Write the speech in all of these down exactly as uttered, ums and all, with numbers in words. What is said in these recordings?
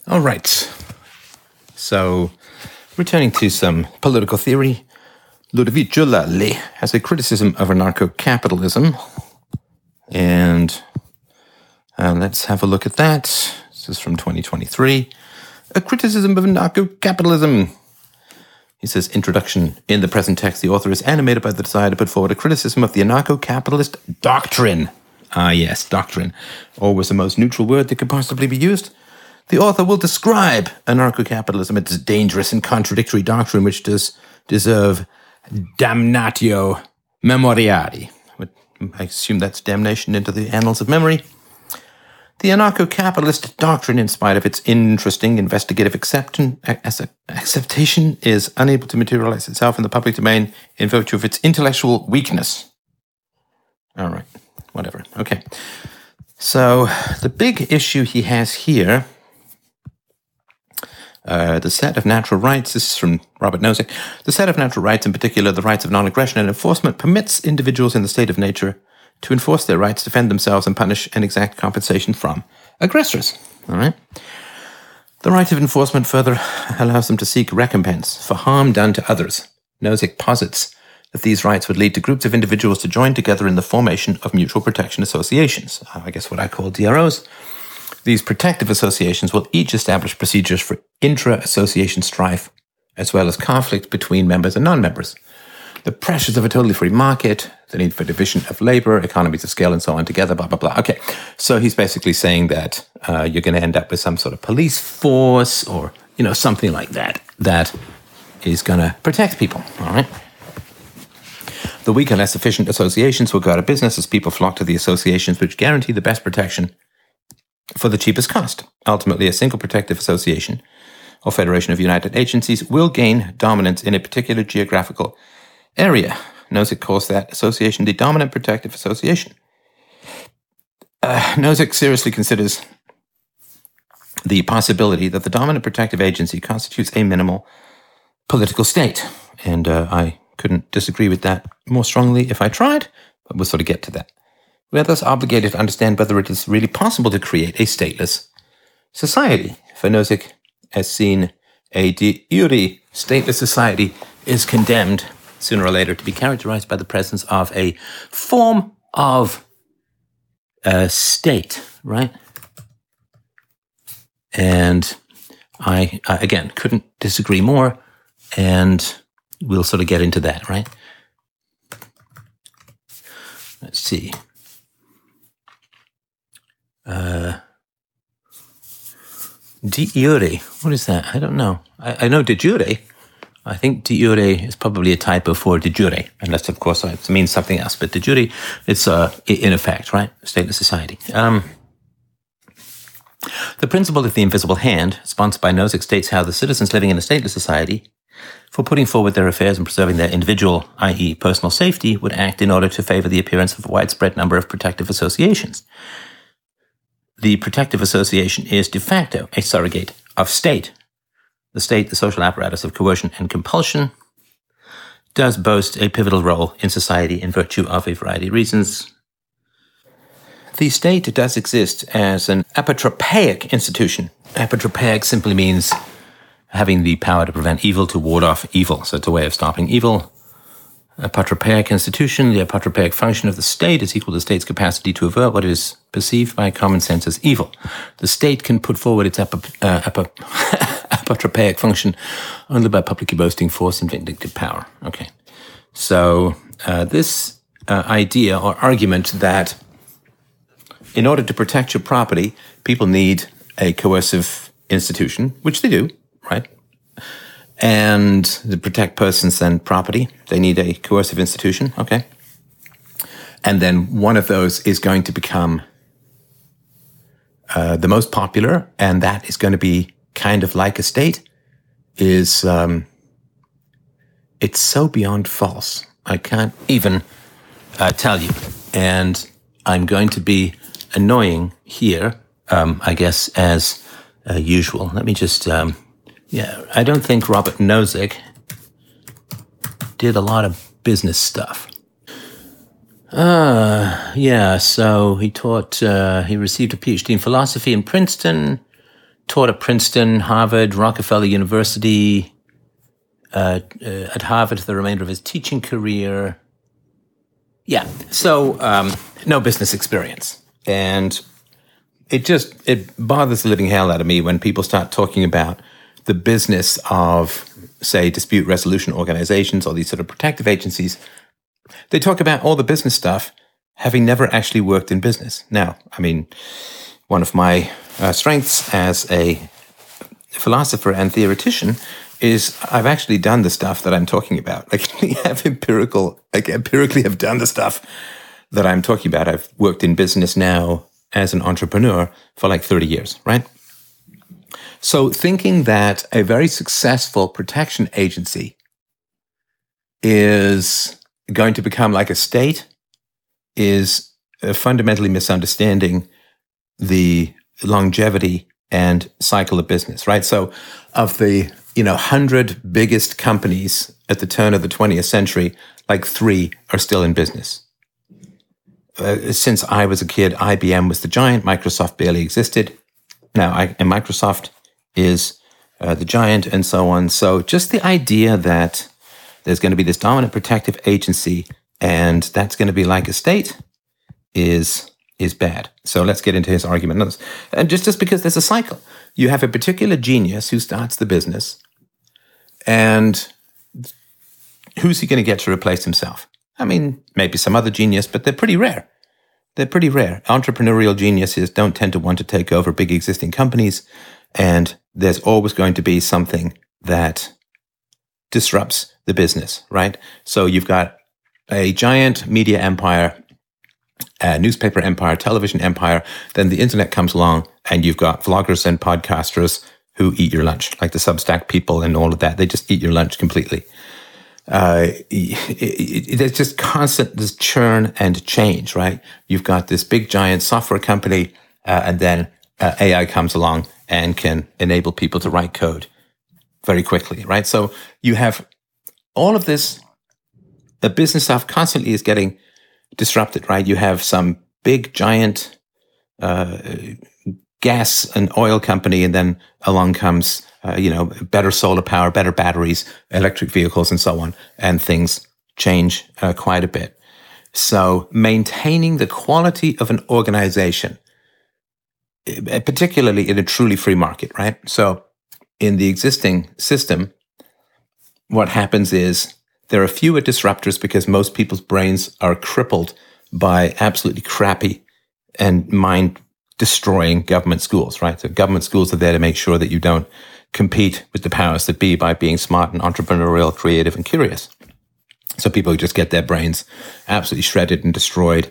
All right. So, returning to some political theory, Ludovic Giullale has a criticism of anarcho-capitalism. And uh, let's have a look at that. This is from twenty twenty-three. A criticism of anarcho-capitalism. He says, introduction. In the present text, the author is animated by the desire to put forward a criticism of the anarcho-capitalist doctrine. Ah, yes, doctrine. Always the most neutral word that could possibly be used. The author will describe anarcho-capitalism as a dangerous and contradictory doctrine which does deserve damnatio memoriae. I assume that's damnation into the annals of memory. The anarcho-capitalist doctrine, in spite of its interesting investigative acceptation, acceptation, is unable to materialize itself in the public domain in virtue of its intellectual weakness. All right, whatever. Okay. So the big issue he has here, uh, the set of natural rights, this is from Robert Nozick, the set of natural rights, in particular the rights of non-aggression and enforcement, permits individuals in the state of nature to enforce their rights, defend themselves, and punish and exact compensation from aggressors. All right. The right of enforcement further allows them to seek recompense for harm done to others. Nozick posits that these rights would lead to groups of individuals to join together in the formation of mutual protection associations, I guess what I call D R Os. These protective associations will each establish procedures for intra-association strife, as well as conflict between members and non-members. The pressures of a totally free market, the need for division of labor, economies of scale, and so on together, blah, blah, blah. Okay, so he's basically saying that uh, you're going to end up with some sort of police force or, you know, something like that, that is going to protect people, all right? The weak and less efficient associations will go out of business as people flock to the associations which guarantee the best protection for the cheapest cost. Ultimately, a single protective association or federation of united agencies will gain dominance in a particular geographical area. Nozick calls that association the dominant protective association. Uh, Nozick seriously considers the possibility that the dominant protective agency constitutes a minimal political state. And uh, I couldn't disagree with that more strongly if I tried, but we'll sort of get to that. We are thus obligated to understand whether it is really possible to create a stateless society. For Nozick, as seen, a de jure stateless society is condemned sooner or later to be characterized by the presence of a form of a state, right? And I, I, again, couldn't disagree more, and we'll sort of get into that, right? Let's see. Uh, de jure, what is that? I don't know. I, I know de jure. I think de jure is probably a typo for de jure, unless, of course, it means something else. But de jure, it's uh, in effect, right? Stateless society. Um, the principle of the invisible hand, sponsored by Nozick, states how the citizens living in a stateless society, for putting forward their affairs and preserving their individual, that is personal safety, would act in order to favor the appearance of a widespread number of protective associations. The protective association is de facto a surrogate of state. The state, the social apparatus of coercion and compulsion, does boast a pivotal role in society in virtue of a variety of reasons. The state does exist as an apotropaic institution. Apotropaic simply means having the power to prevent evil, to ward off evil. So it's a way of stopping evil. Apotropaic institution, the apotropaic function of the state is equal to the state's capacity to avert what is perceived by common sense as evil. The state can put forward its ap- uh, ap- apotropaic function only by publicly boasting force and vindictive power. Okay. So uh, this uh, idea or argument that in order to protect your property, people need a coercive institution, which they do, right? And to protect persons and property, they need a coercive institution, okay? And then one of those is going to become uh, the most popular, and that is going to be kind of like a state, is, um, it's so beyond false. I can't even uh, tell you. And I'm going to be annoying here, um, I guess, as uh, usual. Let me just... Um, Yeah, I don't think Robert Nozick did a lot of business stuff. Uh, yeah, so he taught, uh, he received a P H D in philosophy in Princeton, taught at Princeton, Harvard, Rockefeller University, uh, uh, at Harvard for the remainder of his teaching career. Yeah, so um, no business experience. And it just, it bothers the living hell out of me when people start talking about the business of, say, dispute resolution organizations or these sort of protective agencies. They talk about all the business stuff, having never actually worked in business. Now, I mean, one of my uh, strengths as a philosopher and theoretician is I've actually done the stuff that I'm talking about. Like, I have empirical, like empirically have done the stuff that I'm talking about. I've worked in business now as an entrepreneur for like thirty years, right? So thinking that a very successful protection agency is going to become like a state is uh, fundamentally misunderstanding the longevity and cycle of business, right? So of the, you know, one hundred biggest companies at the turn of the twentieth century, like three are still in business. Uh, since I was a kid, I B M was the giant. Microsoft barely existed. Now, I, and Microsoft is uh, the giant and so on. So just the idea that there's going to be this dominant protective agency and that's going to be like a state is is bad. So let's get into his argument. And just, just because there's a cycle. You have a particular genius who starts the business, and who's he going to get to replace himself? I mean, maybe some other genius, but they're pretty rare. They're pretty rare. Entrepreneurial geniuses don't tend to want to take over big existing companies, and there's always going to be something that disrupts the business, right? So you've got a giant media empire, a newspaper empire, television empire, then the internet comes along and you've got vloggers and podcasters who eat your lunch, like the Substack people and all of that. They just eat your lunch completely. Uh, it, it, it, there's just constant this churn and change, right? You've got this big giant software company, uh, and then uh, A I comes along and can enable people to write code very quickly, right? So you have all of this, the business stuff constantly is getting disrupted, right? You have some big giant uh, gas and oil company, and then along comes, uh, you know, better solar power, better batteries, electric vehicles, and so on, and things change uh, quite a bit. So maintaining the quality of an organization, particularly in a truly free market, right? So in the existing system, what happens is there are fewer disruptors because most people's brains are crippled by absolutely crappy and mind-destroying government schools, right? So government schools are there to make sure that you don't compete with the powers that be by being smart and entrepreneurial, creative, and curious. So people just get their brains absolutely shredded and destroyed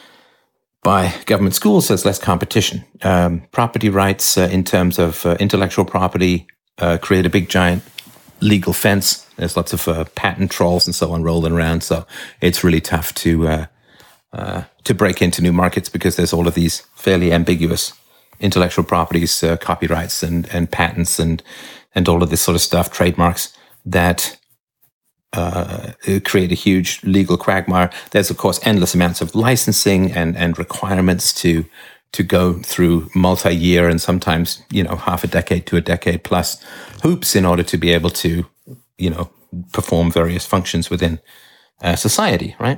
by government schools. There's less competition. Um, property rights uh, in terms of uh, intellectual property uh, create a big giant legal fence. There's lots of uh, patent trolls and so on rolling around. So it's really tough to uh, uh, to break into new markets because there's all of these fairly ambiguous intellectual properties, uh, copyrights and, and patents and and all of this sort of stuff, trademarks that uh, create a huge legal quagmire. There's, of course, endless amounts of licensing and, and requirements to to go through multi-year and sometimes, you know, half a decade to a decade plus hoops in order to be able to, you know, perform various functions within uh, society, right?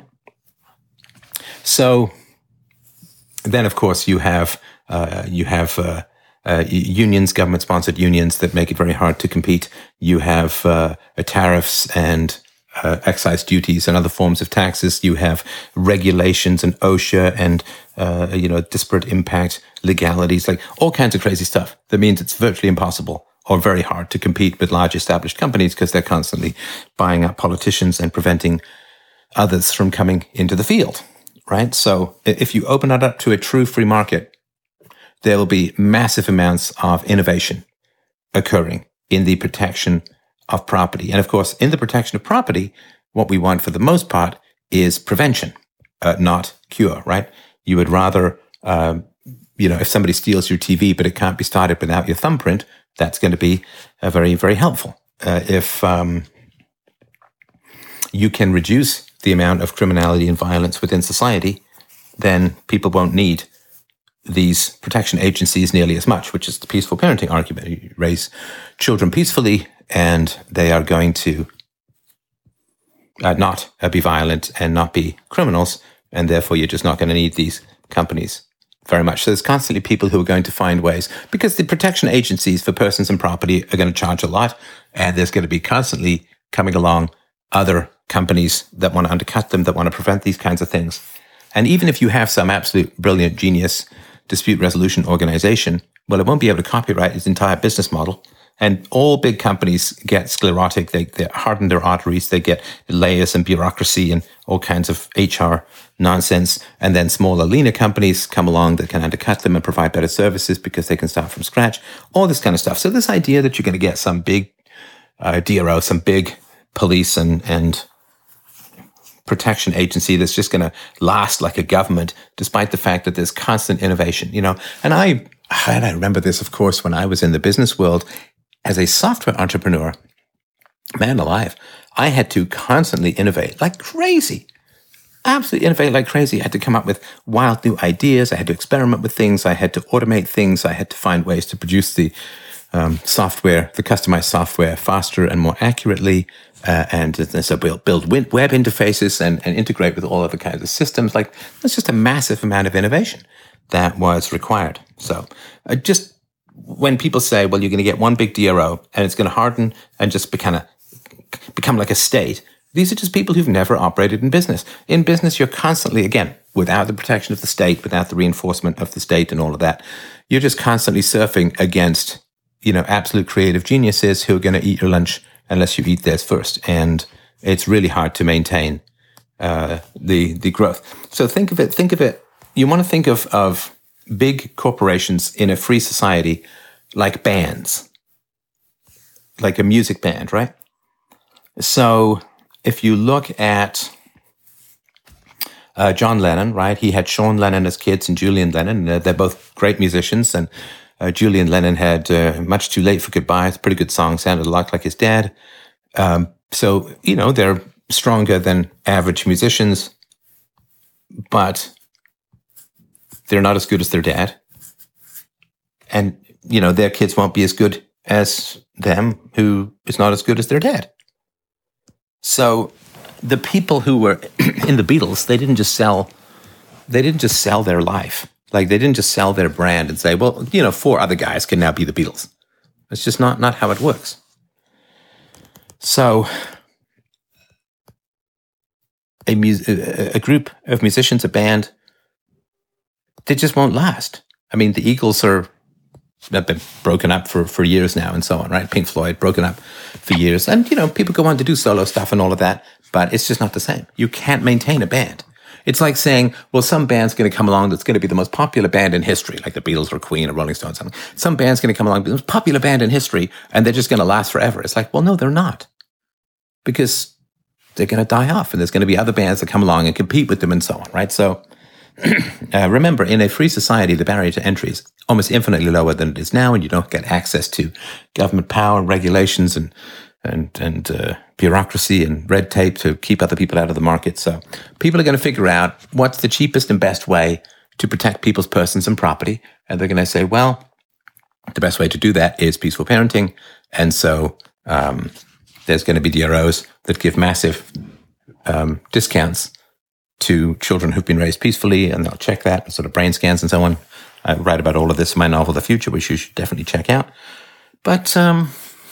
So then, of course, you have uh, you have uh, uh, unions, government-sponsored unions that make it very hard to compete. You have uh, tariffs and uh, excise duties and other forms of taxes. You have regulations and OSHA and uh, you know disparate impact legalities, like all kinds of crazy stuff. That means it's virtually impossible or very hard to compete with large established companies because they're constantly buying up politicians and preventing others from coming into the field, right? So if you open it up to a true free market, there will be massive amounts of innovation occurring in the protection of property. And of course, in the protection of property, what we want for the most part is prevention, uh, not cure, right? You would rather, um, you know, if somebody steals your T V, but it can't be started without your thumbprint, that's going to be uh, very, very helpful. Uh, if um, you can reduce the amount of criminality and violence within society, then people won't need these protection agencies nearly as much, which is the peaceful parenting argument. You raise children peacefully, and they are going to uh, not uh, be violent and not be criminals, and therefore you're just not going to need these companies very much. So there's constantly people who are going to find ways, because the protection agencies for persons and property are going to charge a lot, and there's going to be constantly coming along other companies that want to undercut them, that want to prevent these kinds of things. And even if you have some absolute brilliant genius dispute resolution organization, well, it won't be able to copyright its entire business model. And all big companies get sclerotic. They, they harden their arteries. They get layers and bureaucracy and all kinds of H R nonsense. And then smaller, leaner companies come along that can undercut them and provide better services because they can start from scratch. All this kind of stuff. So this idea that you're going to get some big uh, D R O, some big police and, and protection agency that's just going to last like a government, despite the fact that there's constant innovation, you know. And I, and I remember this, of course, when I was in the business world. As a software entrepreneur, man alive, I had to constantly innovate like crazy. Absolutely innovate like crazy. I had to come up with wild new ideas. I had to experiment with things. I had to automate things. I had to find ways to produce the um, software, the customized software faster and more accurately. Uh, and so build, build web interfaces and, and integrate with all other kinds of systems. Like, that's just a massive amount of innovation that was required. So uh, just when people say, well, you're going to get one big D R O and it's going to harden and just be kind of become like a state, these are just people who've never operated in business. In business, you're constantly, again, without the protection of the state, without the reinforcement of the state and all of that, you're just constantly surfing against, you know, absolute creative geniuses who are going to eat your lunch unless you eat theirs first. And it's really hard to maintain uh, the the growth. So think of it, think of it, you want to think of, of big corporations in a free society like bands, like a music band, right? So if you look at uh, John Lennon, right? He had Sean Lennon as kids and Julian Lennon. Uh, they're both great musicians. And uh, Julian Lennon had uh, Much Too Late for Goodbye. It's a pretty good song, sounded a lot like his dad. Um, so, you know, they're stronger than average musicians, but they're not as good as their dad. And, you know, their kids won't be as good as them, who is not as good as their dad. So the people who were in the Beatles, they didn't just sell, they didn't just sell their life. Like, they didn't just sell their brand and say, well, you know, four other guys can now be the Beatles. It's just not, not how it works. So a, mus- a group of musicians, a band, they just won't last. I mean, the Eagles are have been broken up for, for years now and so on, right? Pink Floyd, broken up for years. And, you know, people go on to do solo stuff and all of that, but it's just not the same. You can't maintain a band. It's like saying, well, some band's going to come along that's going to be the most popular band in history, like the Beatles or Queen or Rolling Stones. Something. Some band's going to come along, be the most popular band in history, and they're just going to last forever. It's like, well, no, they're not. Because they're going to die off, and there's going to be other bands that come along and compete with them and so on, right? So uh, remember, in a free society, the barrier to entry is almost infinitely lower than it is now, and you don't get access to government power and regulations and and and uh, bureaucracy and red tape to keep other people out of the market. So people are going to figure out what's the cheapest and best way to protect people's persons and property, and they're going to say, well, the best way to do that is peaceful parenting, and so um, there's going to be D R Os that give massive um, discounts to children who've been raised peacefully, and they'll check that, sort of brain scans and so on. I write about all of this in my novel, The Future, which you should definitely check out. But, um,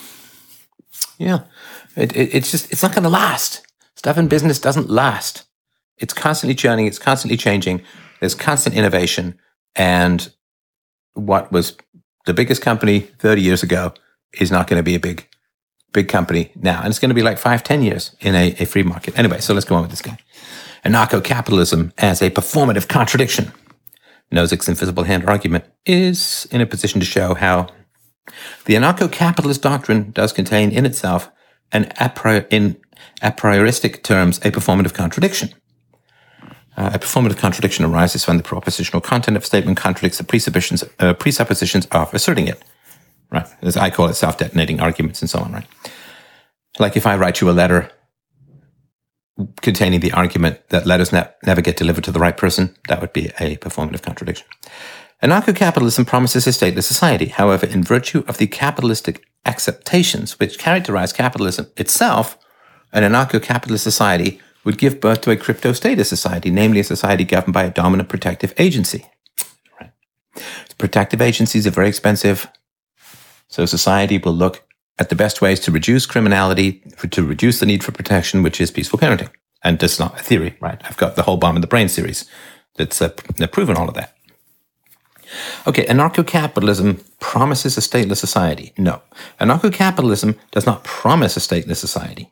yeah, it, it, it's just, it's not going to last. Stuff in business doesn't last. It's constantly churning. It's constantly changing. There's constant innovation. And what was the biggest company thirty years ago is not going to be a big, big company now. And it's going to be like five, ten years in a, a free market. Anyway, so let's go on with this guy. Anarcho-capitalism as a performative contradiction. Nozick's invisible hand argument is in a position to show how the anarcho-capitalist doctrine does contain in itself, an a priori, in a prioristic terms, a performative contradiction. Uh, a performative contradiction arises when the propositional content of a statement contradicts the presuppositions, uh, presuppositions of asserting it. Right, as I call it, self-detonating arguments and so on. Right, like if I write you a letter containing the argument that letters ne- never get delivered to the right person, that would be a performative contradiction. Anarcho-capitalism promises a stateless society. However, in virtue of the capitalistic acceptations which characterize capitalism itself, an anarcho-capitalist society would give birth to a crypto-status society, namely a society governed by a dominant protective agency. Right. Protective agencies are very expensive, so society will look at the best ways to reduce criminality, to reduce the need for protection, which is peaceful parenting. And that's not a theory, right? I've got the whole Bomb in the Brain series that's uh, proven all of that. Okay, anarcho-capitalism promises a stateless society. No, anarcho-capitalism does not promise a stateless society.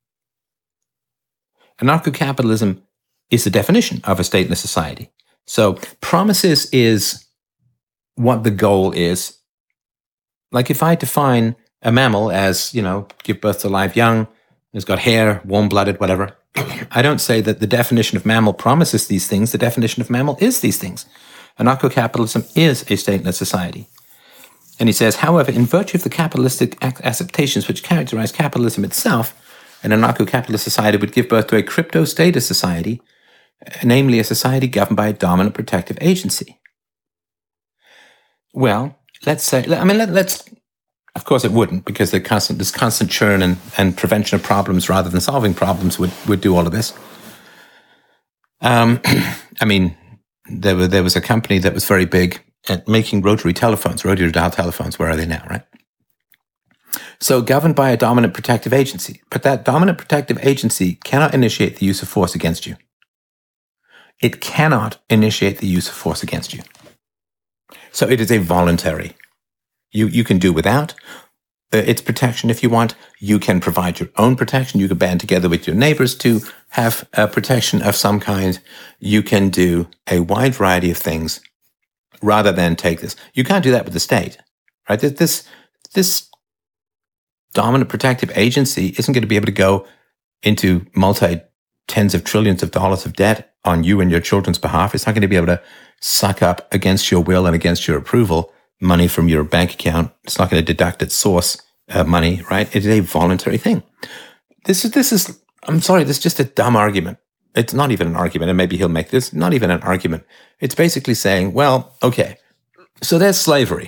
Anarcho-capitalism is the definition of a stateless society. So promises is what the goal is. Like if I define a mammal as, you know, give birth to live young, it's got hair, warm-blooded, whatever, I don't say that the definition of mammal promises these things. The definition of mammal is these things. Anarcho-capitalism is a stateless society. And he says, however, in virtue of the capitalistic acceptations which characterize capitalism itself, an anarcho-capitalist society would give birth to a crypto-status society, namely a society governed by a dominant protective agency. Well, let's say, I mean, let, let's, of course it wouldn't, because the constant, this constant churn and, and prevention of problems rather than solving problems would, would do all of this. Um, I mean, there were, there was a company that was very big at making rotary telephones, rotary dial telephones. Where are they now, right? So governed by a dominant protective agency, but that dominant protective agency cannot initiate the use of force against you. It cannot initiate the use of force against you. So it is a voluntary. You you can do without uh, its protection if you want. You can provide your own protection. You can band together with your neighbors to have a protection of some kind. You can do a wide variety of things rather than take this. You can't do that with the state, right? This this dominant protective agency isn't going to be able to go into multi tens of trillions of dollars of debt on you and your children's behalf. It's not going to be able to suck up against your will and against your approval money from your bank account. It's not going to deduct its source uh, money, right? It is a voluntary thing. This is, this is, I'm sorry, this is just a dumb argument. It's not even an argument, and maybe he'll make this not even an argument. It's basically saying, well, okay, so there's slavery.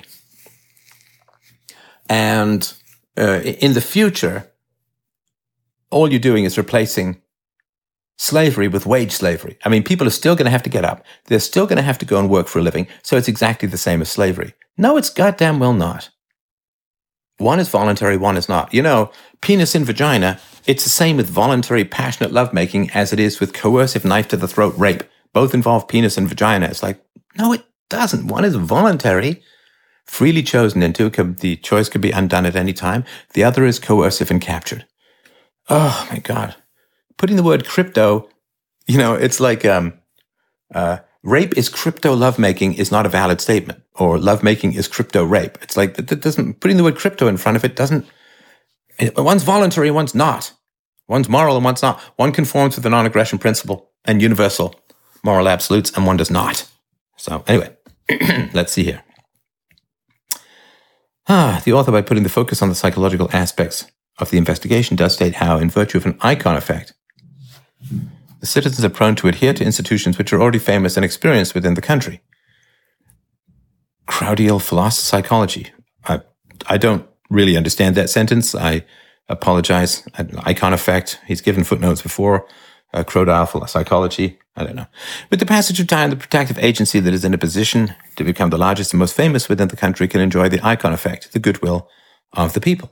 And uh, in the future, all you're doing is replacing slavery with wage slavery. I mean, people are still going to have to get up. They're still going to have to go and work for a living. So it's exactly the same as slavery. No, it's goddamn well not. One is voluntary, one is not. You know, penis in vagina, it's the same with voluntary, passionate lovemaking as it is with coercive knife-to-the-throat rape. Both involve penis and vagina. It's like, no, it doesn't. One is voluntary, freely chosen into. The choice could be undone at any time. The other is coercive and captured. Oh, my God. Putting the word crypto, you know, it's like um, uh, rape is crypto lovemaking is not a valid statement, or lovemaking is crypto rape. It's like that doesn't, putting the word crypto in front of it doesn't, one's voluntary, one's not. One's moral and one's not. One conforms with the non-aggression principle and universal moral absolutes, and one does not. So anyway, let's see here. Ah, the author, by putting the focus on the psychological aspects of the investigation, does state how, in virtue of an icon effect, the citizens are prone to adhere to institutions which are already famous and experienced within the country. Crowdial philosophy psychology. I, I don't really understand that sentence. I apologize. An icon effect. He's given footnotes before. Uh, Crowdial psychology. I don't know. With the passage of time, the protective agency that is in a position to become the largest and most famous within the country can enjoy the icon effect, the goodwill of the people.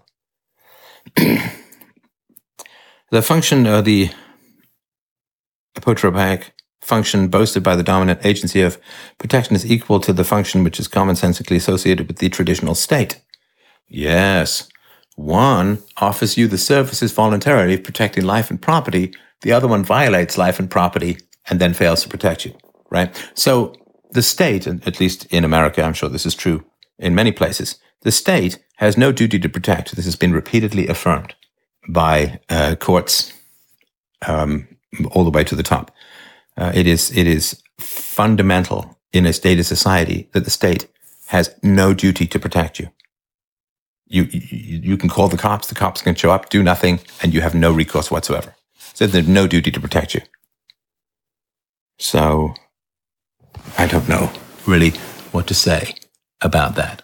The function of the apotropic function boasted by the dominant agency of protection is equal to the function which is commonsensically associated with the traditional state. Yes, one offers you the services voluntarily of protecting life and property. The other one violates life and property and then fails to protect you, right? So the state, at least in America, I'm sure this is true in many places, the state has no duty to protect. This has been repeatedly affirmed by uh, courts um, all the way to the top. Uh, it is it is fundamental in a state of society that the state has no duty to protect you. You, you you can call the cops, the cops can show up, do nothing, and you have no recourse whatsoever. So there's no duty to protect you. So I don't know really what to say about that.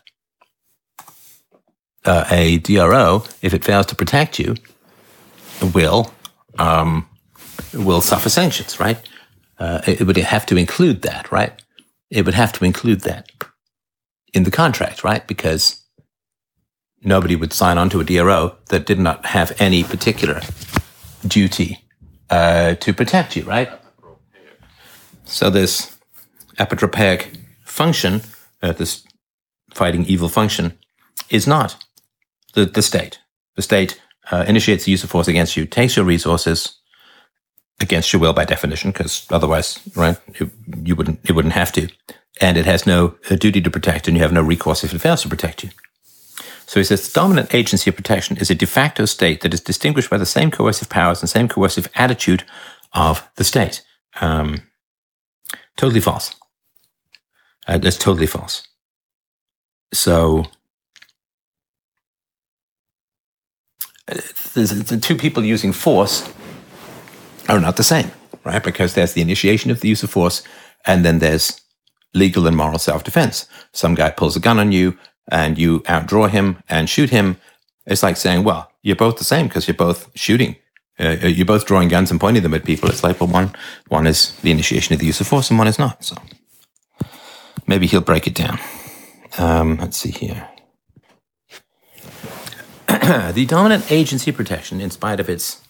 Uh, a D R O, if it fails to protect you, will um, will suffer sanctions, right? Uh, it, it would have to include that, right? It would have to include that in the contract, right? Because nobody would sign on to a D R O that did not have any particular duty uh, to protect you, right? So this apotropaic function, uh, this fighting evil function, is not the, the state. The state uh, initiates the use of force against you, takes your resources against your will by definition, because otherwise, right, it, you wouldn't, it wouldn't have to. And it has no uh, duty to protect, and you have no recourse if it fails to protect you. So he says the dominant agency of protection is a de facto state that is distinguished by the same coercive powers and same coercive attitude of the state. Um, totally false. Uh, that's totally false. So uh, the two people using force are not the same, right? Because there's the initiation of the use of force, and then there's legal and moral self-defense. Some guy pulls a gun on you, and you outdraw him and shoot him. It's like saying, well, you're both the same because you're both shooting. Uh, you're both drawing guns and pointing them at people. It's like, well, one one is the initiation of the use of force and one is not. So maybe he'll break it down. Um, let's see here. The dominant agency protection, in spite of its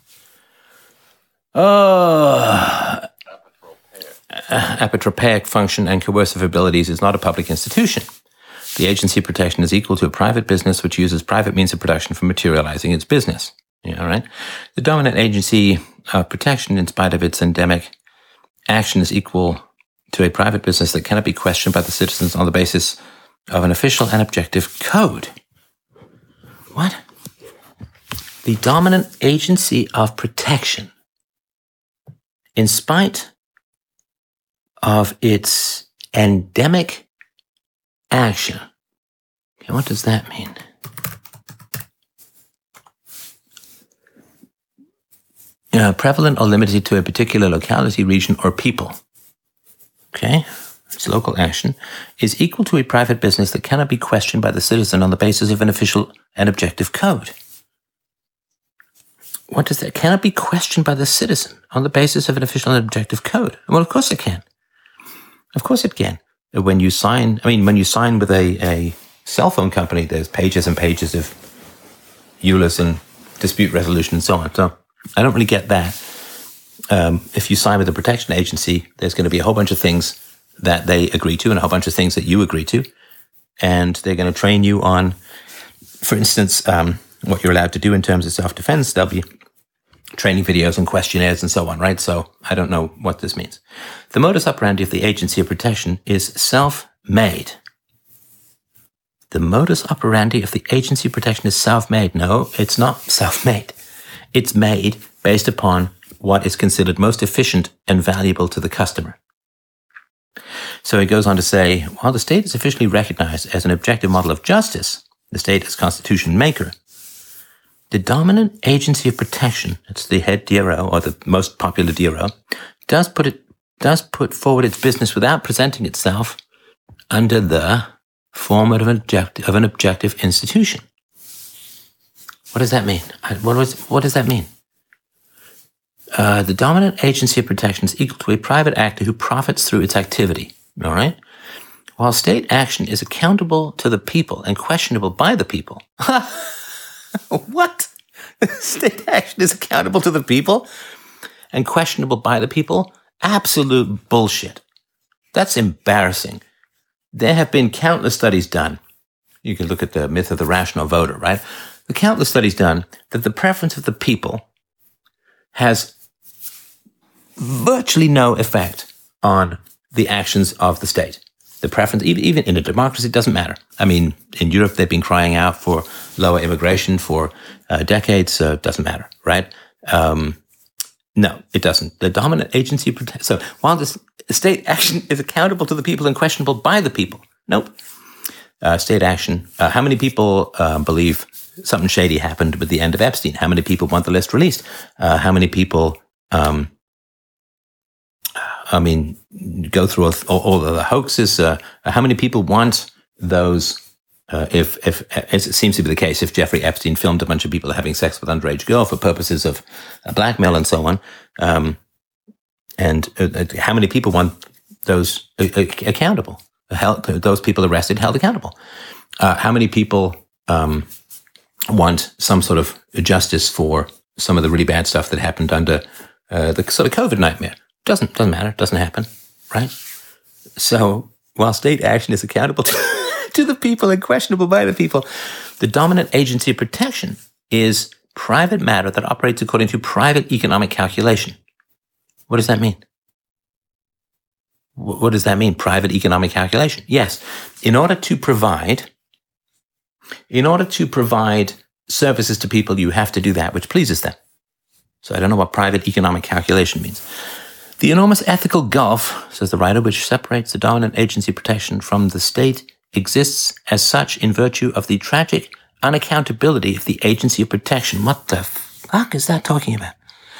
uh, apotropaic function and coercive abilities, is not a public institution. The agency of protection is equal to a private business which uses private means of production for materializing its business. Yeah, all right. The dominant agency of protection, in spite of its endemic action, is equal to a private business that cannot be questioned by the citizens on the basis of an official and objective code. What? The dominant agency of protection, in spite of its endemic action. Okay, what does that mean? Uh, prevalent or limited to a particular locality, region, or people. Okay, its local action is equal to a private business that cannot be questioned by the citizen on the basis of an official and objective code. What does that? Cannot be questioned by the citizen on the basis of an official and objective code. Well, of course it can. Of course it can. When you sign, I mean, when you sign with a, a cell phone company, there's pages and pages of E U L A S and dispute resolution and so on. So I don't really get that. Um, if you sign with a protection agency, there's going to be a whole bunch of things that they agree to and a whole bunch of things that you agree to. And they're going to train you on, for instance, um, what you're allowed to do in terms of self-defense. There'll be training videos and questionnaires and so on, right? So I don't know what this means. The modus operandi of the agency of protection is self-made. The modus operandi of the agency of protection is self-made. No, it's not self-made. It's made based upon what is considered most efficient and valuable to the customer. So he goes on to say, while the state is officially recognized as an objective model of justice, the state as constitution maker, the dominant agency of protection, it's the head D R O or the most popular D R O, does put it does put forward its business without presenting itself under the form of an objective, of an objective institution. What does that mean? What, was, what does that mean? Uh, the dominant agency of protection is equal to a private actor who profits through its activity. All right? While state action is accountable to the people and questionable by the people. What? State action is accountable to the people and questionable by the people? Absolute bullshit. That's embarrassing. There have been countless studies done. You can look at the myth of the rational voter, right? The countless studies done that the preference of the people has virtually no effect on the actions of the state. The preference, even in a democracy, doesn't matter. I mean, in Europe, they've been crying out for lower immigration for uh, decades, so it doesn't matter, right? Um, no, it doesn't. The dominant agency, so while the state action is accountable to the people and questionable by the people, nope. Uh, state action, uh, how many people uh, believe something shady happened with the end of Epstein? How many people want the list released? Uh, how many people um, I mean, go through all, all, all of the hoaxes. Uh, how many people want those? Uh, if, if, as it seems to be the case, if Jeffrey Epstein filmed a bunch of people having sex with underage girls for purposes of uh, blackmail and so on, um, and uh, how many people want those uh, accountable? Held, those people arrested, held accountable. Uh, how many people um, want some sort of justice for some of the really bad stuff that happened under uh, the sort of COVID nightmare? Doesn't doesn't matter. Doesn't happen, right? So while state action is accountable to, to the people and questionable by the people, the dominant agency of protection is private matter that operates according to private economic calculation. What does that mean? What does that mean? Private economic calculation. Yes. In order to provide, in order to provide services to people, you have to do that which pleases them. So I don't know what private economic calculation means. The enormous ethical gulf, says the writer, which separates the dominant agency protection from the state exists as such in virtue of the tragic unaccountability of the agency of protection. What the fuck is that talking about?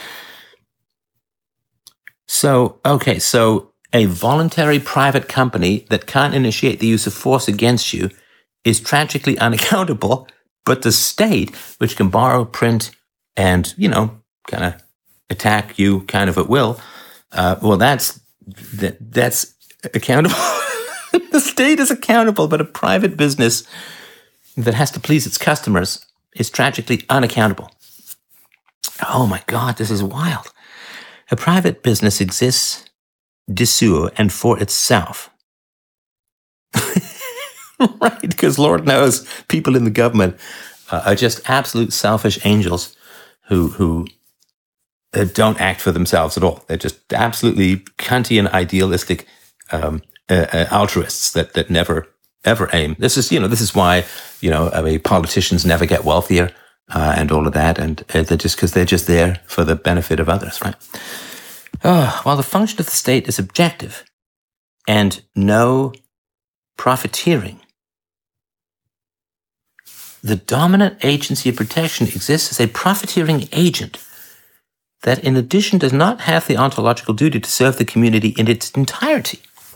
So, okay, so a voluntary private company that can't initiate the use of force against you is tragically unaccountable, but the state, which can borrow, print, and, you know, kind of attack you kind of at will, uh, well, that's that, that's accountable. The state is accountable, but a private business that has to please its customers is tragically unaccountable. Oh my God, this is wild. A private business exists de sur and for itself. Right, because Lord knows people in the government uh, are just absolute selfish angels who who uh, don't act for themselves at all. They're just absolutely Kantian idealistic um, uh, uh, altruists that that never ever aim. This is you know this is why you know I mean politicians never get wealthier uh, and all of that, and uh, they're just because they're just there for the benefit of others, right? Oh, while the function of the state is objective and no profiteering, the dominant agency of protection exists as a profiteering agent that in addition does not have the ontological duty to serve the community in its entirety.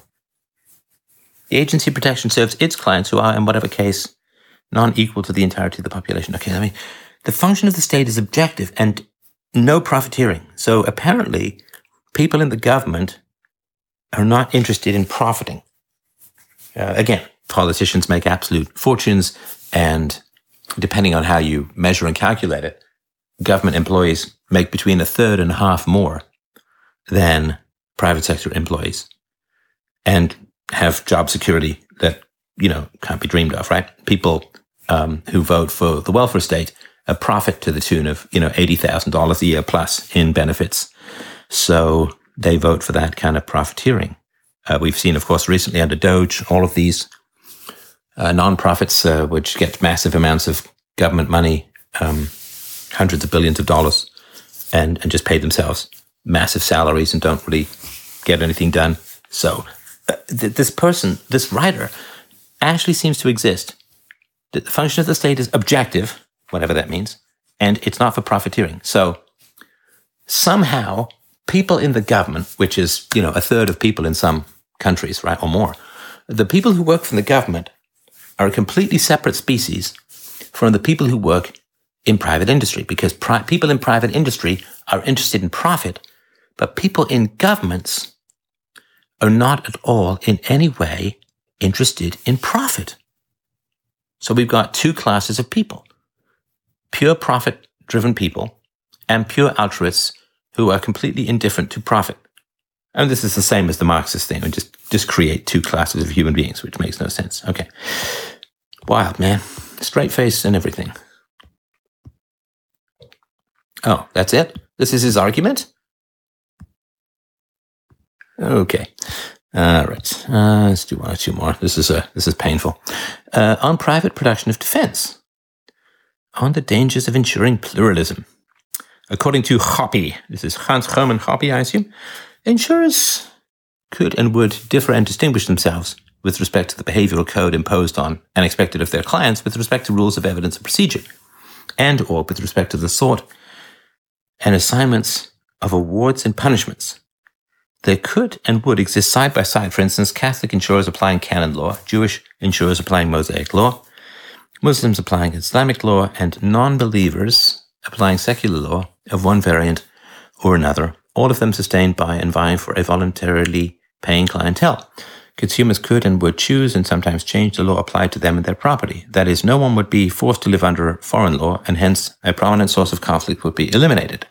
The agency of protection serves its clients who are, in whatever case, non-equal to the entirety of the population. Okay, I mean, the function of the state is objective and no profiteering. So apparently, people in the government are not interested in profiting. Uh, again, politicians make absolute fortunes, and depending on how you measure and calculate it, government employees make between a third and a half more than private sector employees and have job security that, you know, can't be dreamed of, right? People um, who vote for the welfare state a profit to the tune of, you know, eighty thousand dollars a year plus in benefits. So they vote for that kind of profiteering. Uh, we've seen, of course, recently under Doge, all of these uh, non-profits, uh, which get massive amounts of government money, um, hundreds of billions of dollars, and, and just pay themselves massive salaries and don't really get anything done. So uh, th- this person, this writer, actually seems to exist. The function of the state is objective, whatever that means, and it's not for profiteering. So somehow people in the government, which is, you know, a third of people in some countries, right, or more, the people who work for the government are a completely separate species from the people who work in private industry, because pri- people in private industry are interested in profit, but people in governments are not at all in any way interested in profit. So we've got two classes of people: pure profit-driven people and pure altruists who are completely indifferent to profit. And this is the same as the Marxist thing. We just, just create two classes of human beings, which makes no sense. Okay. Wild, man. Straight face and everything. Oh, that's it? This is his argument? Okay. All right. Uh, let's do one or two more. This is a, this is painful. Uh, on private production of defense. On the dangers of ensuring pluralism. According to Hoppe, this is Hans Hermann Hoppe, I assume, insurers could and would differ and distinguish themselves with respect to the behavioral code imposed on and expected of their clients with respect to rules of evidence and procedure, and or with respect to the sort and assignments of awards and punishments there could and would exist side by side, for instance, Catholic insurers applying canon law, Jewish insurers applying Mosaic law, Muslims applying Islamic law, and non-believers applying secular law of one variant or another, all of them sustained by and vying for a voluntarily paying clientele. Consumers could and would choose and sometimes change the law applied to them and their property. That is, no one would be forced to live under foreign law, and hence a prominent source of conflict would be eliminated.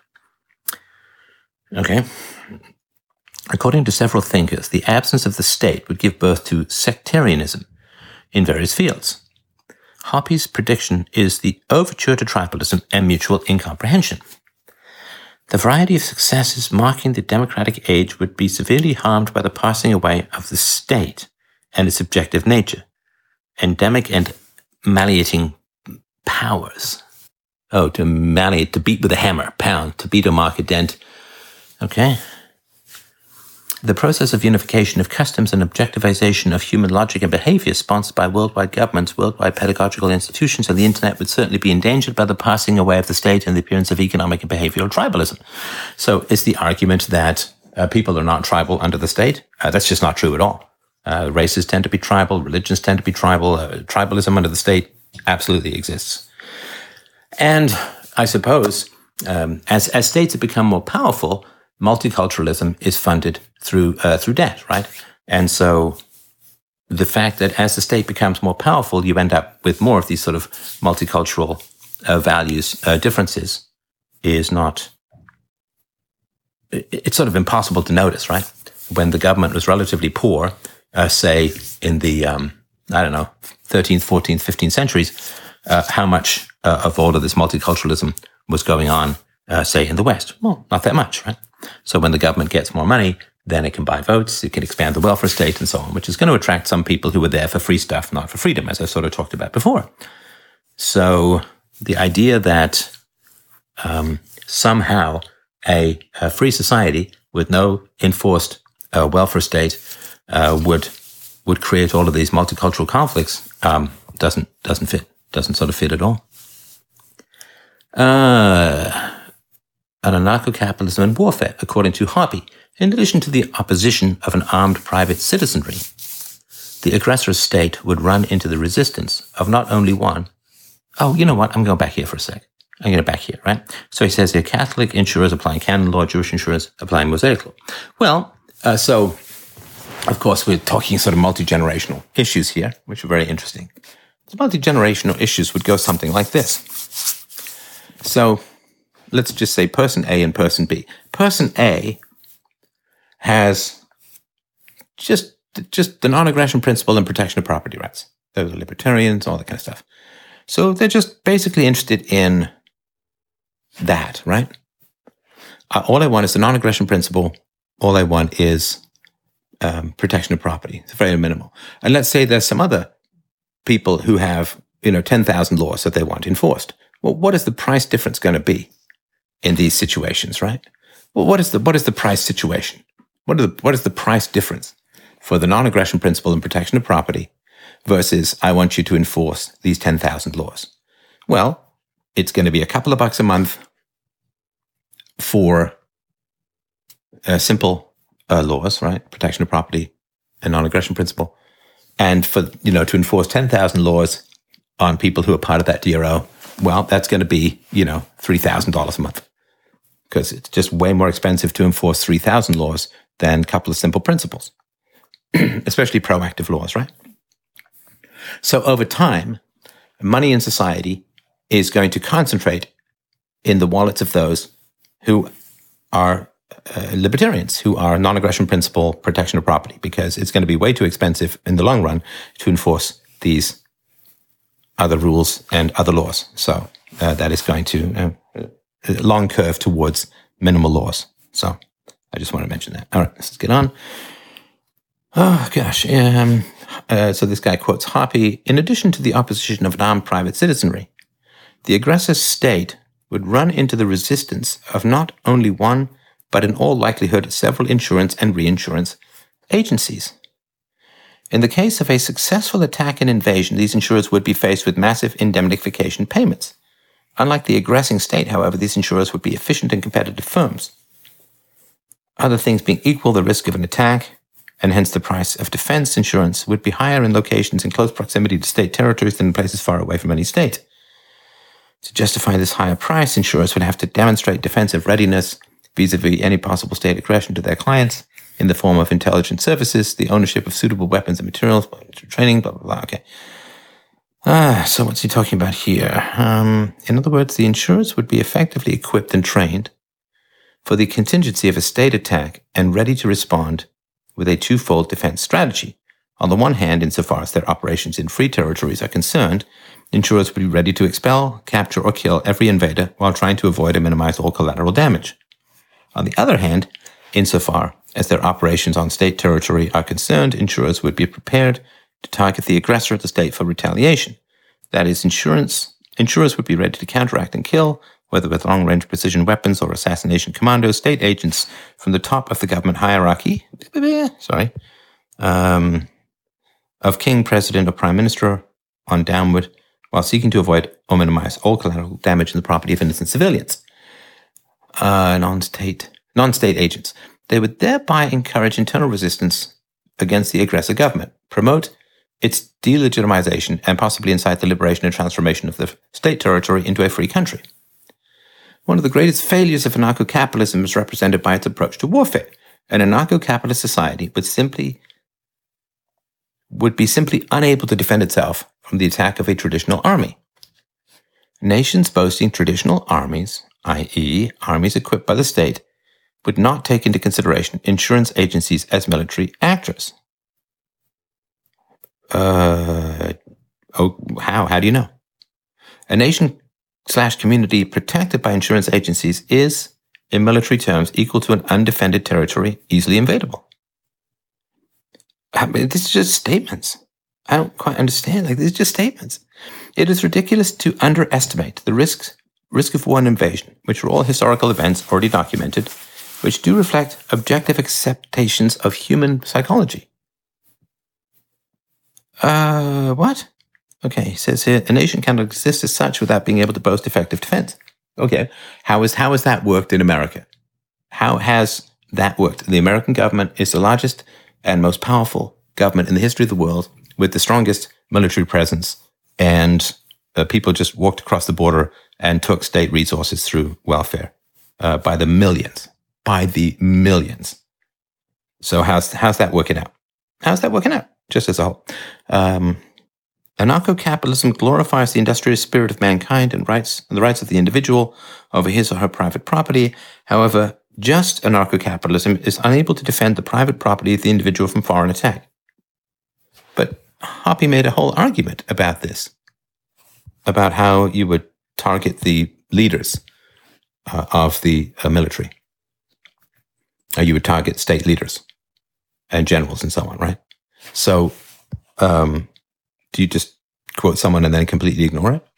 Okay. According to several thinkers, the absence of the state would give birth to sectarianism in various fields. Hoppy's prediction is the overture to tribalism and mutual incomprehension. The variety of successes marking the democratic age would be severely harmed by the passing away of the state and its objective nature, endemic and malleating powers. Oh, to malleate, to beat with a hammer, pound, to beat or mark a dent. Okay. The process of unification of customs and objectivization of human logic and behavior sponsored by worldwide governments, worldwide pedagogical institutions, and the internet would certainly be endangered by the passing away of the state and the appearance of economic and behavioral tribalism. So it's the argument that uh, people are not tribal under the state. Uh, that's just not true at all. Uh, races tend to be tribal, religions tend to be tribal, uh, tribalism under the state absolutely exists. And I suppose um, as, as states have become more powerful, multiculturalism is funded through uh, through debt, right? And so the fact that as the state becomes more powerful, you end up with more of these sort of multicultural uh, values uh, differences is not, it's sort of impossible to notice, right? When the government was relatively poor, uh, say in the, um, I don't know, thirteenth, fourteenth, fifteenth centuries, uh, how much uh, of all of this multiculturalism was going on, uh, say, in the West? Well, not that much, right? So when the government gets more money, then it can buy votes, it can expand the welfare state and so on, which is going to attract some people who are there for free stuff, not for freedom, as I sort of talked about before. So the idea that um, somehow a, a free society with no enforced uh, welfare state uh, would would create all of these multicultural conflicts um, doesn't doesn't fit, doesn't sort of fit at all. Uh, and anarcho-capitalism and warfare, according to Hoppy, in addition to the opposition of an armed private citizenry, the aggressor state would run into the resistance of not only one. Oh, you know what? I'm going back here for a sec. I'm going to back here, right? So he says here, Catholic insurers applying canon law, Jewish insurers applying Mosaic law. Well, uh, so, of course, we're talking sort of multi-generational issues here, which are very interesting. The multi-generational issues would go something like this. So let's just say person A and person B. Person A has just, just the non-aggression principle and protection of property rights. Those are libertarians, all that kind of stuff. So they're just basically interested in that, right? Uh, all I want is the non-aggression principle. All I want is um, protection of property. It's very minimal. And let's say there's some other people who have, you know, ten thousand laws that they want enforced. Well, what is the price difference going to be in these situations, right? Well, what is the what is the price situation? What are the what is the price difference for the non-aggression principle and protection of property versus I want you to enforce these ten thousand laws? Well, it's going to be a couple of bucks a month for uh, simple uh, laws, right? Protection of property and non-aggression principle. And for, you know, to enforce ten thousand laws on people who are part of that D R O, well, that's going to be, you know, three thousand dollars a month. Because it's just way more expensive to enforce three thousand laws than a couple of simple principles, especially proactive laws, right? So over time, money in society is going to concentrate in the wallets of those who are uh, libertarians, who are non-aggression principle, protection of property, because it's going to be way too expensive in the long run to enforce these other rules and other laws. So uh, that is going to uh, a long curve towards minimal laws. So I just want to mention that. All right, let's get on. Oh, gosh. Um, uh, so this guy quotes Hoppy, in addition to the opposition of an armed private citizenry, the aggressor state would run into the resistance of not only one, but in all likelihood several insurance and reinsurance agencies. In the case of a successful attack and invasion, these insurers would be faced with massive indemnification payments. Unlike the aggressing state, however, these insurers would be efficient and competitive firms. Other things being equal, the risk of an attack, and hence the price of defense insurance, would be higher in locations in close proximity to state territories than in places far away from any state. To justify this higher price, insurers would have to demonstrate defensive readiness vis-a-vis any possible state aggression to their clients in the form of intelligence services, the ownership of suitable weapons and materials, training, blah, blah, blah. Okay. Ah, so what's he talking about here? Um, in other words, the insurers would be effectively equipped and trained for the contingency of a state attack and ready to respond with a twofold defense strategy. On the one hand, insofar as their operations in free territories are concerned, insurers would be ready to expel, capture, or kill every invader while trying to avoid and minimize all collateral damage. On the other hand, insofar as their operations on state territory are concerned, insurers would be prepared to target the aggressor of the state for retaliation. That is, insurance, insurers would be ready to counteract and kill, whether with long-range precision weapons or assassination commandos, state agents from the top of the government hierarchy, sorry, um, of king, president, or prime minister on downward, while seeking to avoid or minimize all collateral damage in the property of innocent civilians. Uh, non-state, non-state agents. They would thereby encourage internal resistance against the aggressor government, promote its delegitimization, and possibly incite the liberation and transformation of the state territory into a free country. One of the greatest failures of anarcho-capitalism is represented by its approach to warfare. An anarcho-capitalist society would simply would be simply unable to defend itself from the attack of a traditional army. Nations boasting traditional armies, that is, armies equipped by the state, would not take into consideration insurance agencies as military actors. Uh, oh, how? How do you know? A nation slash community protected by insurance agencies is, in military terms, equal to an undefended territory easily invadable. I mean, this is just statements. I don't quite understand. Like, these are just statements. It is ridiculous to underestimate the risks, risk of war and invasion, which are all historical events already documented, which do reflect objective acceptations of human psychology. Uh, what? Okay, he says here, a nation cannot exist as such without being able to boast effective defense. Okay, how is how has that worked in America? How has that worked? The American government is the largest and most powerful government in the history of the world, with the strongest military presence, and uh, people just walked across the border and took state resources through welfare uh, by the millions, by the millions. So how's how's that working out? How's that working out? Just as a whole. Um, Anarcho-capitalism glorifies the industrious spirit of mankind and rights and the rights of the individual over his or her private property. However, just anarcho-capitalism is unable to defend the private property of the individual from foreign attack. But Hoppe made a whole argument about this, about how you would target the leaders uh, of the uh, military. Or you would target state leaders and generals and so on, right? So, um, do you just quote someone and then completely ignore it?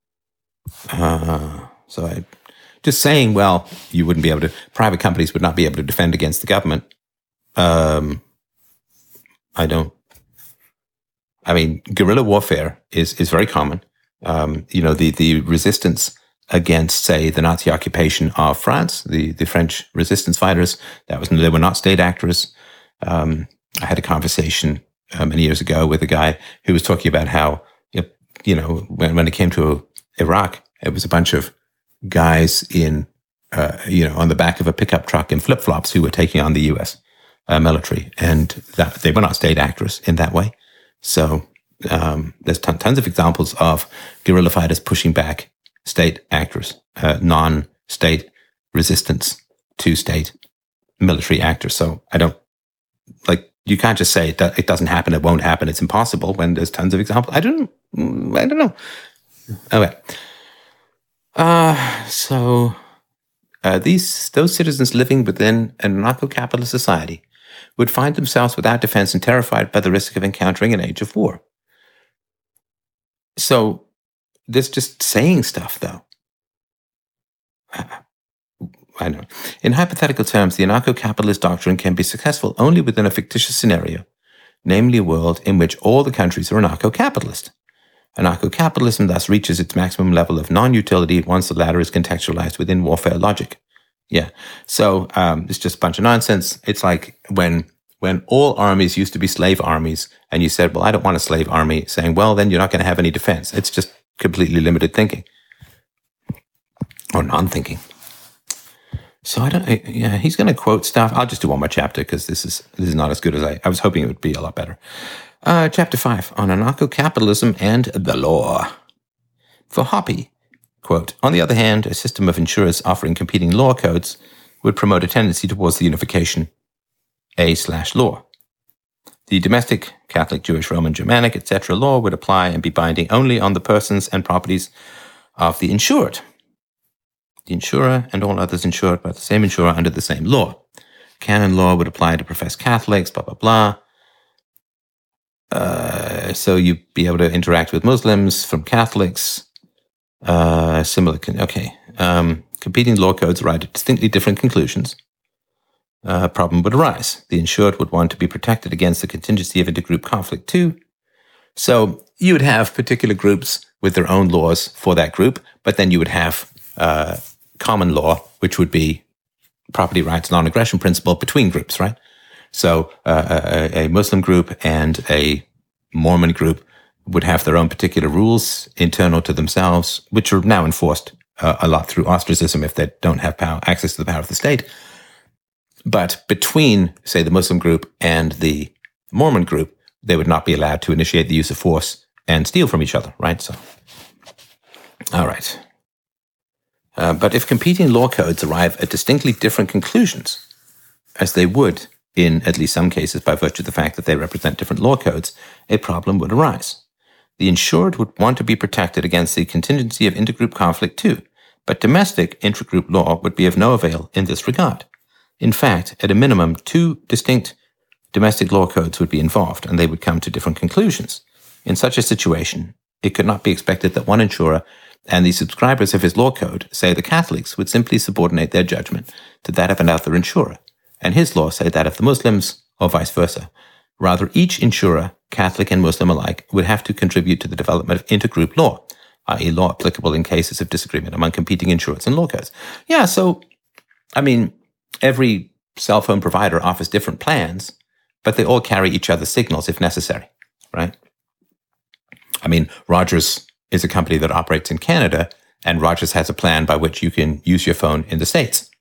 Uh, so I, just saying, well, you wouldn't be able to, private companies would not be able to defend against the government. Um, I don't, I mean, guerrilla warfare is, is very common. Um, you know, the, the resistance against, say, the Nazi occupation of France, the, the French resistance fighters, that was, they were not state actors. Um, I had a conversation uh, many years ago with a guy who was talking about how, you know, when, when it came to Iraq, it was a bunch of guys in, uh, you know, on the back of a pickup truck in flip-flops who were taking on the U S uh, military. And that they were not state actors in that way. So um, there's ton, tons of examples of guerrilla fighters pushing back state actors, uh, non-state resistance to state military actors. So I don't, like, you can't just say that it doesn't happen, it won't happen, it's impossible when there's tons of examples. I don't, I don't know. Okay. Uh, so uh, these those citizens living within an anarcho-capitalist society would find themselves without defense and terrified by the risk of encountering an age of war. So this just saying stuff, though. I know. In hypothetical terms, the anarcho-capitalist doctrine can be successful only within a fictitious scenario, namely a world in which all the countries are anarcho-capitalist. Anarcho-capitalism thus reaches its maximum level of non-utility once the latter is contextualized within warfare logic. Yeah. So um, it's just a bunch of nonsense. It's like when when all armies used to be slave armies, and you said, well, I don't want a slave army, saying, well, then you're not going to have any defense. It's just completely limited thinking or non-thinking. So I don't, yeah, he's going to quote stuff. I'll just do one more chapter because this is this is not as good as I, I was hoping it would be a lot better. Uh, chapter five, on anarcho-capitalism and the law. For Hoppe, quote, on the other hand, a system of insurers offering competing law codes would promote a tendency towards the unification A slash law. The domestic, Catholic, Jewish, Roman, Germanic, et cetera law would apply and be binding only on the persons and properties of the insured. The insurer and all others insured by the same insurer under the same law. Canon law would apply to professed Catholics, blah, blah, blah. Uh, so you'd be able to interact with Muslims from Catholics. Uh, similar, okay. Um, competing law codes arrived at distinctly different conclusions. Uh, a problem would arise. The insured would want to be protected against the contingency of intergroup conflict too. So you would have particular groups with their own laws for that group, but then you would have uh, common law, which would be property rights, non-aggression principle between groups, right? So uh, a, a Muslim group and a Mormon group would have their own particular rules internal to themselves, which are now enforced uh, a lot through ostracism if they don't have power, access to the power of the state. But between, say, the Muslim group and the Mormon group, they would not be allowed to initiate the use of force and steal from each other, right? So, all right. Uh, but if competing law codes arrive at distinctly different conclusions, as they would in at least some cases by virtue of the fact that they represent different law codes, a problem would arise. The insured would want to be protected against the contingency of intergroup conflict too, but domestic intragroup law would be of no avail in this regard. In fact, at a minimum, two distinct domestic law codes would be involved, and they would come to different conclusions. In such a situation, it could not be expected that one insurer and the subscribers of his law code, say the Catholics, would simply subordinate their judgment to that of another insurer, and his law, say that of the Muslims, or vice versa. Rather, each insurer, Catholic and Muslim alike, would have to contribute to the development of intergroup law, that is law applicable in cases of disagreement among competing insurers and law codes. Yeah, so, I mean, every cell phone provider offers different plans, but they all carry each other's signals if necessary, right? I mean, Rogers is a company that operates in Canada, and Rogers has a plan by which you can use your phone in the States.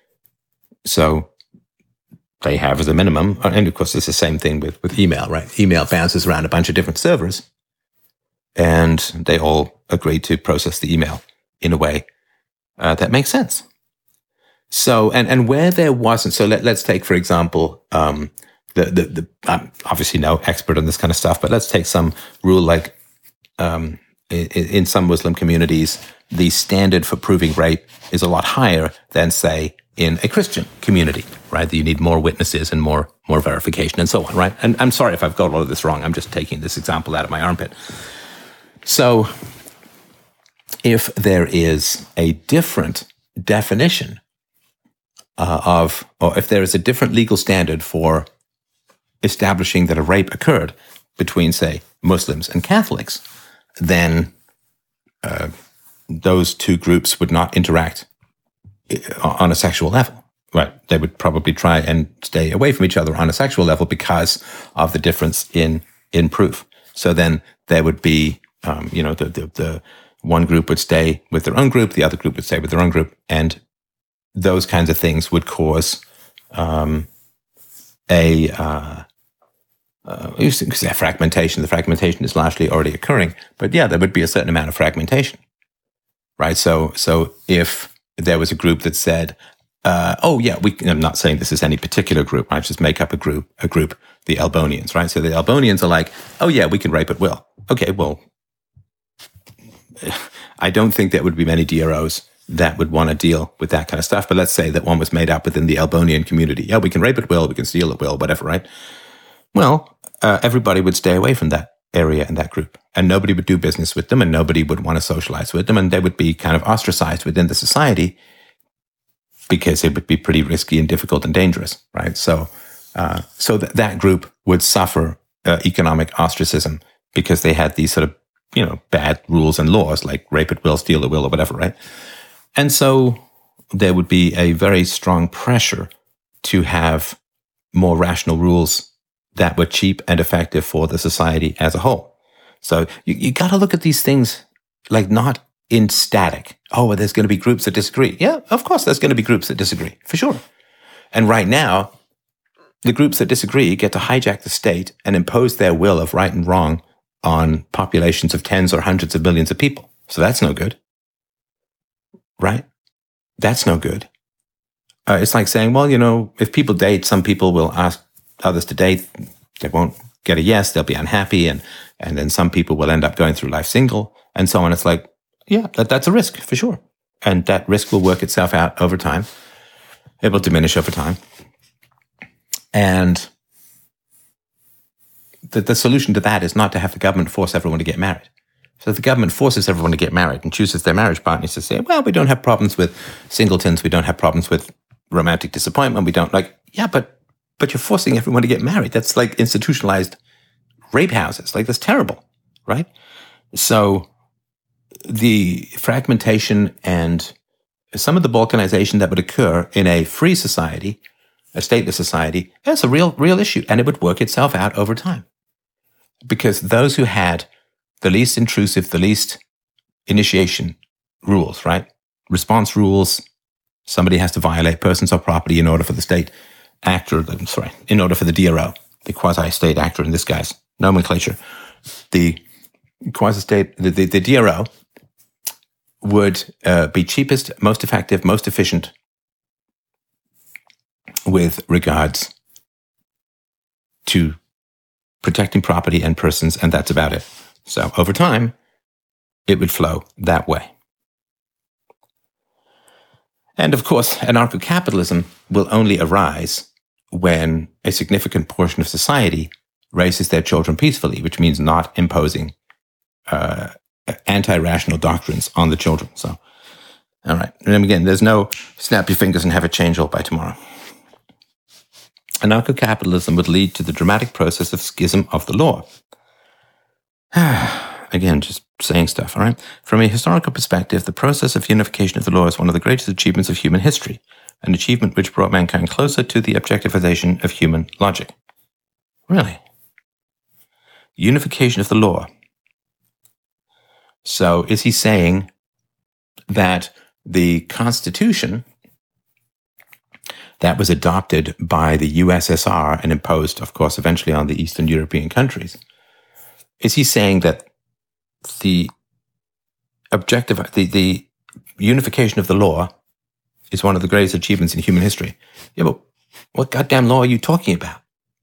So they have as a minimum, and of course it's the same thing with, with email, right? Email bounces around a bunch of different servers, and they all agree to process the email in a way uh, that makes sense. So, and, and where there wasn't, so let, let's take, for example, um, the, the, the, I'm obviously no expert on this kind of stuff, but let's take some rule like, um, in, in some Muslim communities, the standard for proving rape is a lot higher than, say, in a Christian community, right? That you need more witnesses and more, more verification and so on, right? And I'm sorry if I've got all of this wrong. I'm just taking this example out of my armpit. So if there is a different definition uh, of, or if there is a different legal standard for establishing that a rape occurred between, say, Muslims and Catholics, then uh, those two groups would not interact on a sexual level, right? They would probably try and stay away from each other on a sexual level because of the difference in in proof. So then there would be, um, you know, the, the the one group would stay with their own group, the other group would stay with their own group, and those kinds of things would cause um, a uh, uh, you could say fragmentation. The fragmentation is largely already occurring, but yeah, there would be a certain amount of fragmentation, right? So so if there was a group that said, uh, oh yeah, we, I'm not saying this is any particular group, I just make up a group, a group, the Albonians, right? So the Albonians are like, oh yeah, we can rape at will. Okay, well, I don't think there would be many D R Os that would want to deal with that kind of stuff, but let's say that one was made up within the Albonian community. Yeah, we can rape at will, we can steal at will, whatever, right? Well, uh, everybody would stay away from that area and that group, and nobody would do business with them, and nobody would want to socialize with them, and they would be kind of ostracized within the society because it would be pretty risky and difficult and dangerous, right? So, uh, so that that group would suffer uh, economic ostracism because they had these sort of, you know, bad rules and laws like rape at will, steal at will, or whatever, right? And so there would be a very strong pressure to have more rational rules that were cheap and effective for the society as a whole. So you, you got to look at these things like not in static. Oh, well, there's going to be groups that disagree. Yeah, of course, there's going to be groups that disagree, for sure. And right now, the groups that disagree get to hijack the state and impose their will of right and wrong on populations of tens or hundreds of millions of people. So that's no good. Right? That's no good. Uh, it's like saying, well, you know, if people date, some people will ask others to date. They won't get a yes. They'll be unhappy. And, and then some people will end up going through life single and so on. It's like, yeah, that, that's a risk for sure. And that risk will work itself out over time. It will diminish over time. And the, the solution to that is not to have the government force everyone to get married. So if the government forces everyone to get married and chooses their marriage partners to say, well, we don't have problems with singletons. We don't have problems with romantic disappointment. We don't like, yeah, but, but you're forcing everyone to get married. That's like institutionalized rape houses. Like that's terrible, right? So the fragmentation and some of the balkanization that would occur in a free society, a stateless society, that's a real, real issue. And it would work itself out over time. Because those who had the least intrusive, the least initiation rules, right? Response rules, somebody has to violate persons or property in order for the state actor, sorry, in order for the D R O, the quasi-state actor in this guy's nomenclature, the quasi-state, the, the, the D R O would uh, be cheapest, most effective, most efficient with regards to protecting property and persons, and that's about it. So over time, it would flow that way. And of course, anarcho-capitalism will only arise when a significant portion of society raises their children peacefully, which means not imposing uh, anti-rational doctrines on the children. So, all right. And again, there's no snap your fingers and have it change all by tomorrow. Anarcho-capitalism would lead to the dramatic process of schism of the law. Again, just saying stuff, all right? From a historical perspective, the process of unification of the law is one of the greatest achievements of human history, an achievement which brought mankind closer to the objectivization of human logic. Really? Unification of the law. So is he saying that the Constitution that was adopted by the U S S R and imposed, of course, eventually on the Eastern European countries, is he saying that the objective, the, the unification of the law is one of the greatest achievements in human history? Yeah, but what goddamn law are you talking about?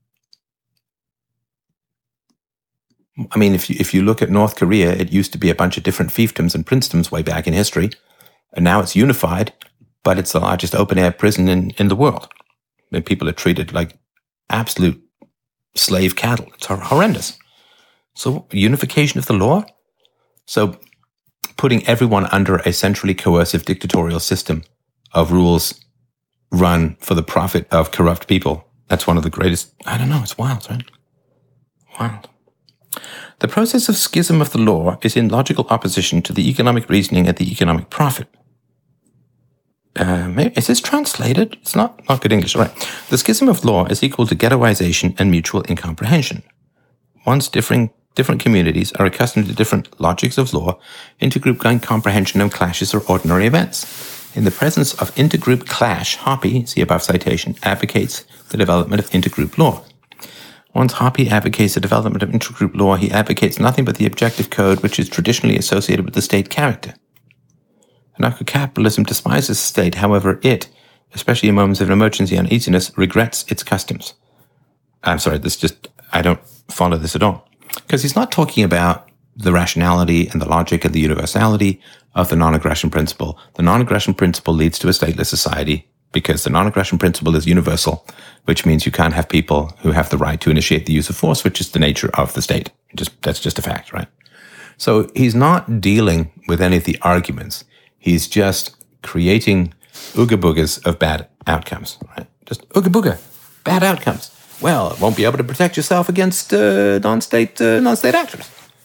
I mean, if you, if you look at North Korea, it used to be a bunch of different fiefdoms and princedoms way back in history, and now it's unified, but it's the largest open-air prison in, in the world. And people are treated like absolute slave cattle. It's horrendous. So unification of the law? So putting everyone under a centrally coercive dictatorial system of rules run for the profit of corrupt people. That's one of the greatest, I don't know, it's wild, right? Wild. The process of schism of the law is in logical opposition to the economic reasoning and the economic profit. Uh, maybe, is this translated? It's not, not good English, all right. The schism of law is equal to ghettoization and mutual incomprehension. Once differing Different communities are accustomed to different logics of law, intergroup comprehension of clashes are ordinary events. In the presence of intergroup clash, Hoppe, see above citation, advocates the development of intergroup law. Once Hoppe advocates the development of intergroup law, he advocates nothing but the objective code which is traditionally associated with the state character. Anarcho-capitalism despises the state, however it, especially in moments of emergency and uneasiness, regrets its customs. I'm sorry, this just, I don't follow this at all. Because he's not talking about the rationality and the logic and the universality of the non-aggression principle. The non-aggression principle leads to a stateless society because the non-aggression principle is universal, which means you can't have people who have the right to initiate the use of force, which is the nature of the state. Just that's just a fact, right? So he's not dealing with any of the arguments. He's just creating ooga boogas of bad outcomes, right? Just ooga booga, bad outcomes. Well, it won't be able to protect yourself against uh, non-state uh, non-state actors.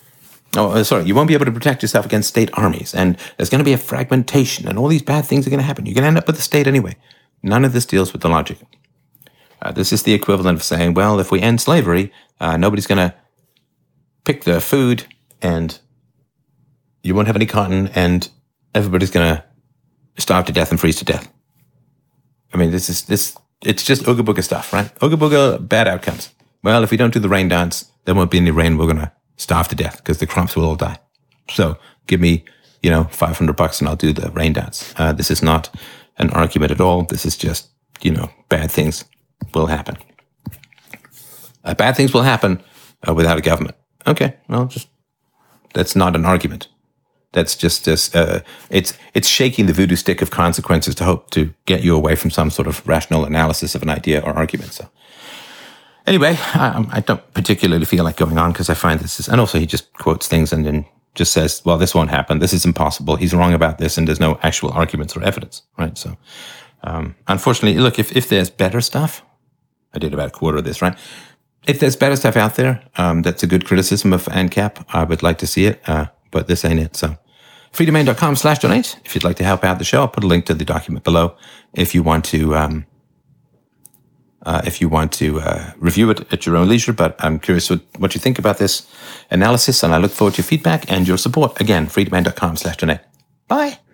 Oh, uh, sorry, you won't be able to protect yourself against state armies, and there's going to be a fragmentation, and all these bad things are going to happen. You're going to end up with the state anyway. None of this deals with the logic. Uh, this is the equivalent of saying, well, if we end slavery, uh, nobody's going to pick the food, and you won't have any cotton, and everybody's going to starve to death and freeze to death. I mean, this is this. It's just ooga booga stuff, right? Ooga booga, bad outcomes. Well, if we don't do the rain dance, there won't be any rain. We're going to starve to death because the crops will all die. So give me, you know, five hundred bucks and I'll do the rain dance. Uh, this is not an argument at all. This is just, you know, bad things will happen. Uh, bad things will happen uh, without a government. Okay, well, just that's not an argument. That's just this. Uh, it's it's shaking the voodoo stick of consequences to hope to get you away from some sort of rational analysis of an idea or argument. So anyway, I, I don't particularly feel like going on because I find this is, and also he just quotes things and then just says, well, this won't happen. This is impossible. He's wrong about this, and there's no actual arguments or evidence, right? So um, unfortunately, look, if if there's better stuff, I did about a quarter of this, right? If there's better stuff out there, um, that's a good criticism of ANCAP. I would like to see it, uh, but this ain't it. So freedomain.com slash donate. If you'd like to help out the show, I'll put a link to the document below. If you want to, um, uh, if you want to uh, review it at your own leisure, but I'm curious what, what you think about this analysis, and I look forward to your feedback and your support. Again, freedomain.com slash donate. Bye.